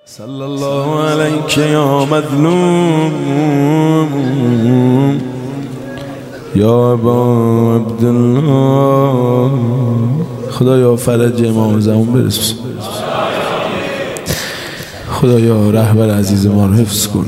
صلی الله علیک یا مظلوم یا ابا عبدالله. خدایا فرج امام زمان برس، خدایا رهبر عزیز ما رو حفظ کن.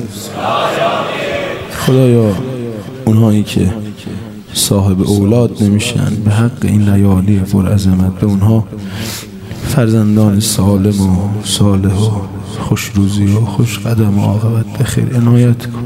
خدایا اونهایی که صاحب اولاد نمیشن به حق این لیالی پر عظمت به اونها فرزندان سالم و صالح و خوش روزی و خوش قدم و عاقبت به خیر عنایت کن.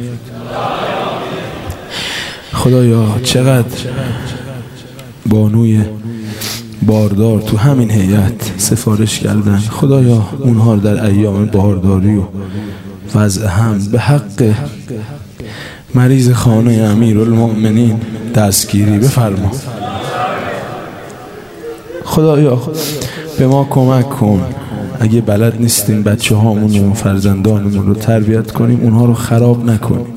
خدایا چقدر بانوی باردار تو همین هیئت سفارش کردن، خدایا اونها رو در ایام بارداری و وضع هم به حق مریض خانه امیرالمؤمنین دستگیری بفرما. خدایا به ما کمک کن، اگه بلد نیستیم بچه هامون و فرزندانمون رو تربیت کنیم اونها رو خراب نکنیم.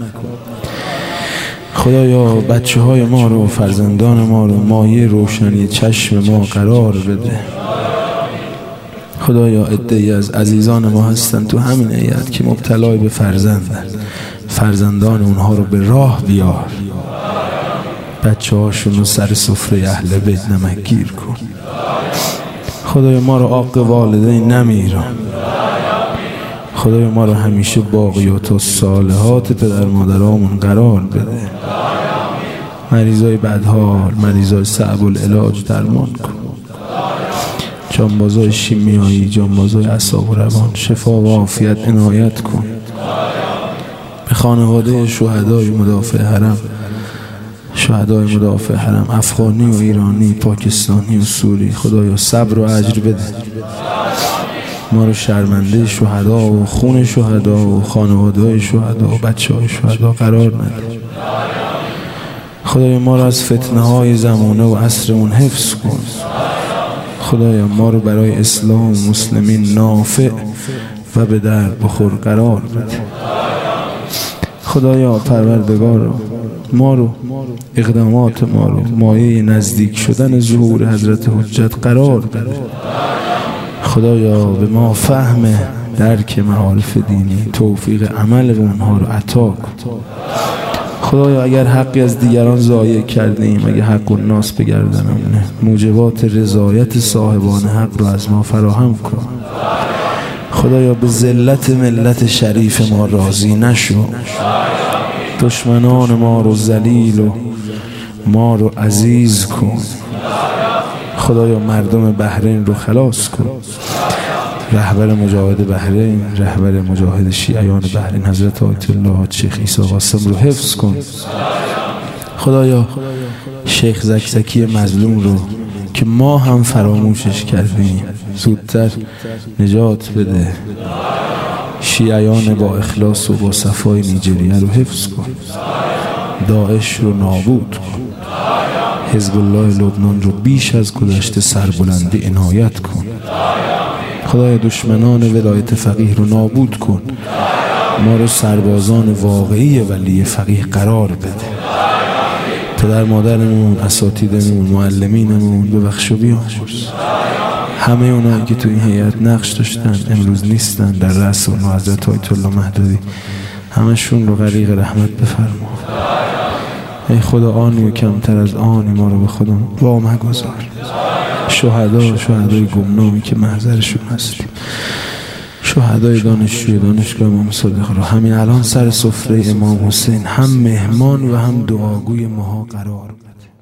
خدایا بچه های ما رو فرزندان ما رو مایه روشنی چشم ما قرار بده. خدایا عده‌ای از عزیزان ما هستن تو همین هیئت که مبتلای به فرزندان اونها رو به راه بیار، بچه هاشون رو سر سفره اهل بیت نمکگیر کن. خدایا ما رو عاق والدین نمیران. خدایا ما رو همیشه باقیات و صالحات پدر مادرامون قرار بده. مریضای بدحال، مریضای صعب العلاج درمان کن. جانبازای شیمیایی، جانبازای اعصاب و روان شفا و عافیت عنایت کن. به خانواده شهدای مدافع حرم، شهدای مدافع حرم افغانی و ایرانی، پاکستانی و سوری، خدایا صبر و اجر بده. ما رو شرمنده شهدا و خون شهدا و خانواده شهدا و بچه های شهدا قرار نده. خدایا ما رو از فتنه های زمانه و عصرمون حفظ کن. خدایا ما رو برای اسلام و مسلمین نافع و به در بخور قرار بده. خدایا پروردگار ما رو اقدامات ما رو مایه نزدیک شدن ظهور حضرت حجت قرار بده. خدایا به ما فهم درک معارف دینی توفیق عمل به اونها رو عطا کن. خدایا اگر حقی از دیگران ضایع کردیم، اگر حق الناس بگردنمونه، موجبات رضایت صاحبان حق رو از ما فراهم کن. خدایا به ذلت ملت شریف ما راضی نشو. دشمنان ما رو ذلیل و ما رو عزیز کن. خدایا مردم بحرین رو خلاص کن. رهبر مجاهد بحرین، رهبر مجاهد شیعیان بحرین حضرت آیت الله شیخ عیسی قاسم رو حفظ کن. خدایا شیخ زکزکی مظلوم رو که ما هم فراموشش کردیم زودتر نجات بده. شیعیان با اخلاص و با صفای نیجریه رو حفظ کن. داعش رو نابود کن. حزب الله لبنان رو بیش از گذشته سربلندی عنایت کن. خدایا دشمنان ولایت فقیه رو نابود کن. ما رو سربازان واقعی ولی فقیه قرار بده. پدر مادرمون، اساتیدمون، معلمینمون ببخش و بیامرز. همه اونایی که تو این هیئت نقش داشتن امروز نیستن، در رأس اونها حضرت آیت الله مهدوی، همشون رو غریق رحمت بفرما. ای خدا آنی و کمتر از آنی ما رو به خودم وام گذار. شهدای گمنامی که محضرشون هستیم، شهدای دانشجوی دانشگاه امام صادق رو همین الان سر سفره امام حسین هم مهمان و هم دعاگوی ماها قرار بده.